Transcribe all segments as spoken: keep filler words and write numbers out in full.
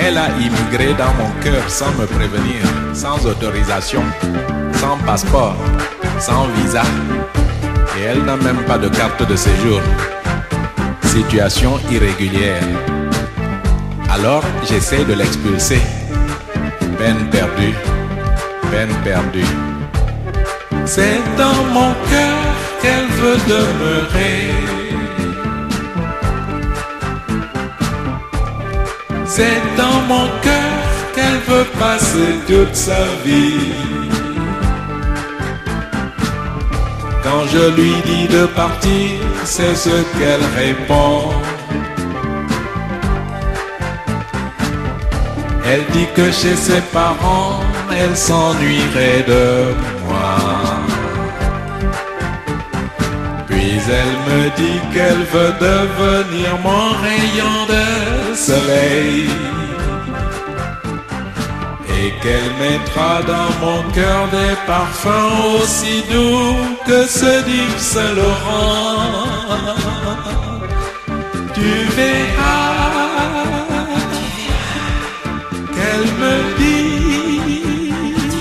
Elle a immigré dans mon cœur sans me prévenir, sans autorisation, sans passeport, sans visa. Et elle n'a même pas de carte de séjour. Situation irrégulière. Alors j'essaie de l'expulser. Peine perdue, peine perdue. C'est dans mon cœur qu'elle veut demeurer. C'est dans mon cœur qu'elle veut passer toute sa vie. Quand je lui dis de partir, c'est ce qu'elle répond. Elle dit que chez ses parents, elle s'ennuierait de moi. Puis elle me dit qu'elle veut devenir mon rayon de soleil et qu'elle mettra dans mon cœur des parfums aussi doux que ceux d'Yves Saint-Laurent. Tu verras qu'elle me dit.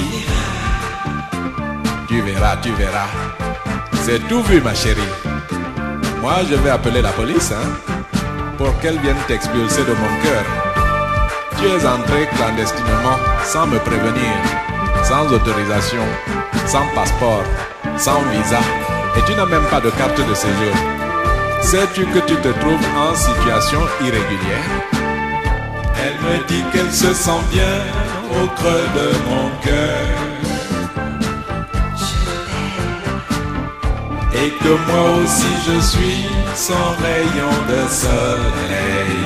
Tu verras, tu verras. C'est tout vu, ma chérie. Moi, je vais appeler la police, hein, pour qu'elle vienne t'expulser de mon cœur. Tu es entré clandestinement, sans me prévenir, sans autorisation, sans passeport, sans visa, et tu n'as même pas de carte de séjour. Sais-tu que tu te trouves en situation irrégulière? Elle me dit qu'elle se sent bien au creux de mon cœur. Et que moi aussi je suis son rayon de soleil.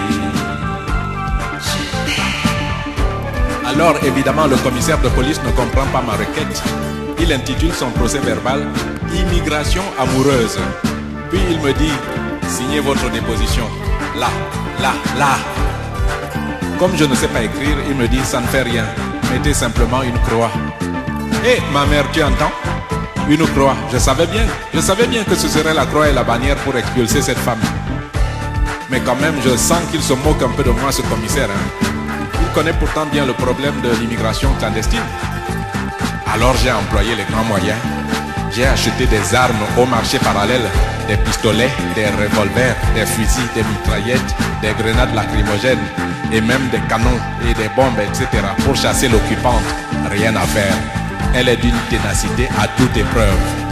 Alors évidemment le commissaire de police ne comprend pas ma requête. Il intitule son procès verbal « Immigration amoureuse ». Puis il me dit « Signez votre déposition, là, là, là ». Comme je ne sais pas écrire, il me dit « Ça ne fait rien, mettez simplement une croix ». Hé, ma mère, tu entends? Une croix, je savais bien, je savais bien que ce serait la croix et la bannière pour expulser cette femme. Mais quand même, je sens qu'il se moque un peu de moi, ce commissaire. Hein. Il connaît pourtant bien le problème de l'immigration clandestine. Alors j'ai employé les grands moyens. J'ai acheté des armes au marché parallèle, des pistolets, des revolvers, des fusils, des mitraillettes, des grenades lacrymogènes et même des canons et des bombes, et cetera pour chasser l'occupante. Rien à faire. Elle est d'une ténacité à toute épreuve.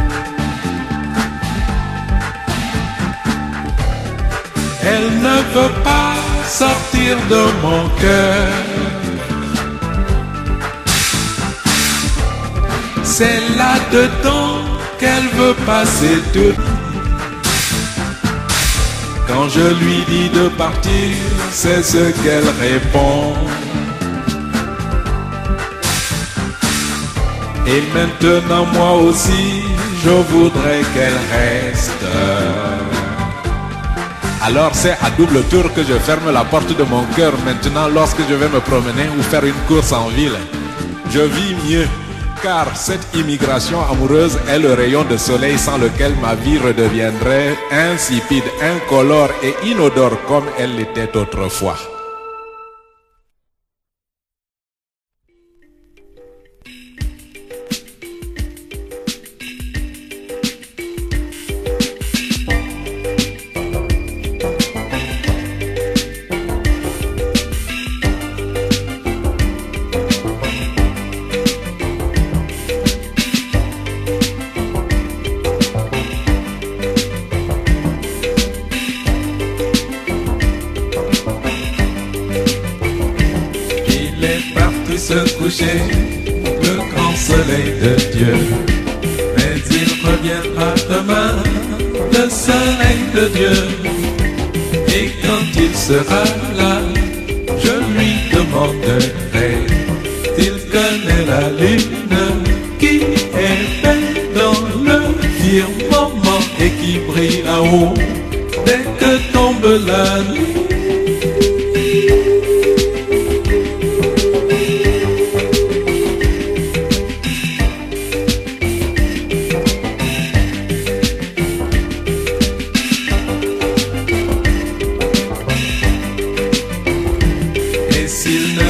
Elle ne veut pas sortir de mon cœur. C'est là-dedans qu'elle veut passer toute. Quand je lui dis de partir, c'est ce qu'elle répond. Et maintenant moi aussi, je voudrais qu'elle reste. Alors c'est à double tour que je ferme la porte de mon cœur maintenant lorsque je vais me promener ou faire une course en ville. Je vis mieux, car cette immigration amoureuse est le rayon de soleil sans lequel ma vie redeviendrait insipide, incolore et inodore comme elle l'était autrefois. Se coucher, le grand soleil de Dieu. Mais il reviendra demain, le soleil de Dieu. Et quand il sera là, je lui demanderai s'il connaît la lune qui est belle dans le firmament et qui brille là-haut dès que tombe la nuit. S'il ne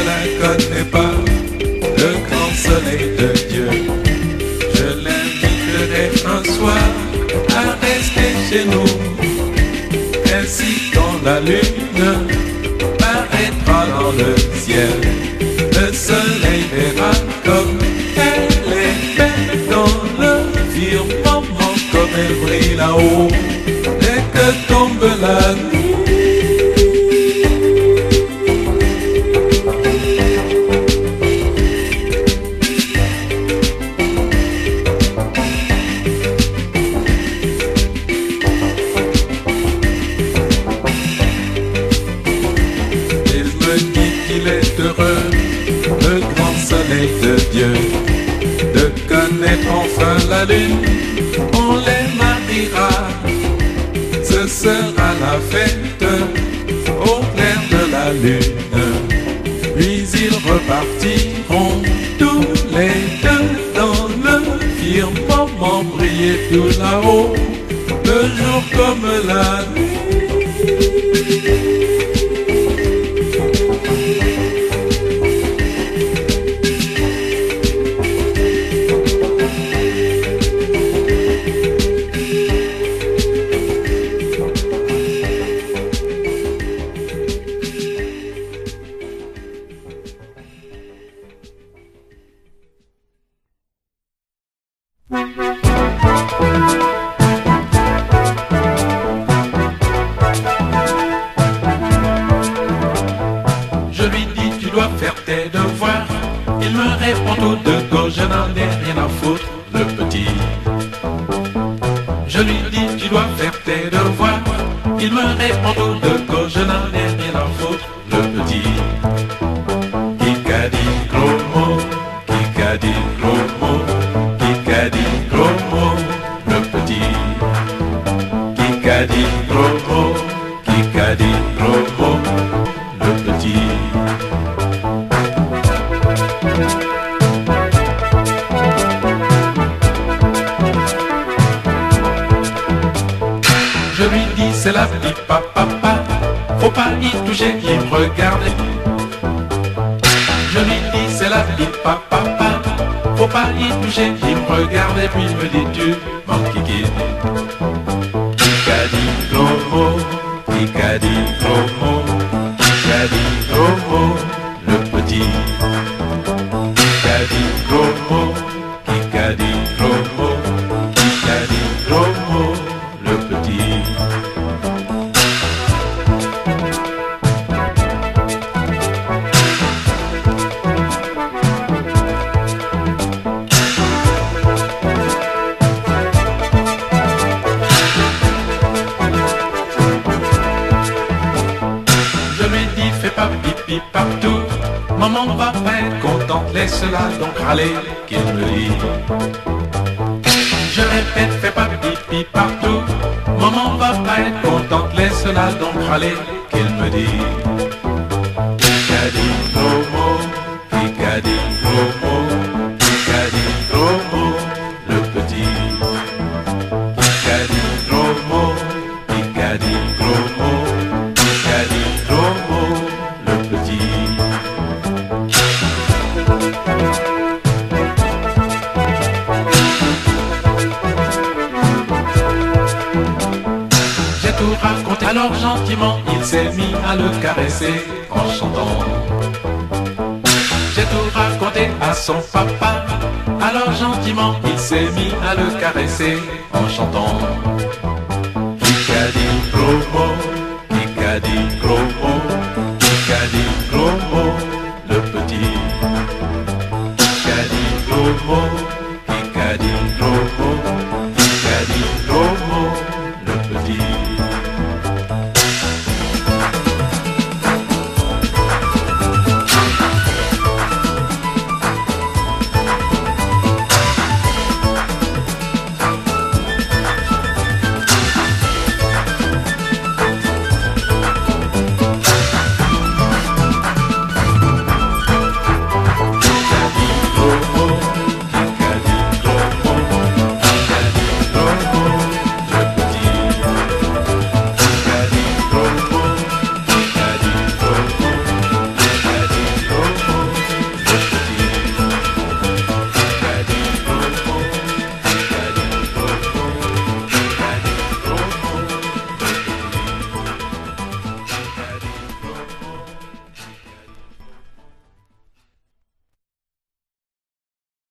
dirait un soir à rester chez nous. Ainsi quand la lune paraîtra dans le ciel, le soleil verra comme elle est belle dans le firmament, comme elle brille là-haut dès que tombe la nuit. Le grand soleil de Dieu, de connaître enfin la lune, on les mariera. Ce sera la fête au clair de la lune. Puis ils repartiront tous les deux dans le firmament, briller tout là-haut, le jour comme la nuit. En chantant, j'ai tout raconté à son papa. Alors gentiment il s'est mis à le caresser en chantant. Kikadi Promo, Kikadi Promo.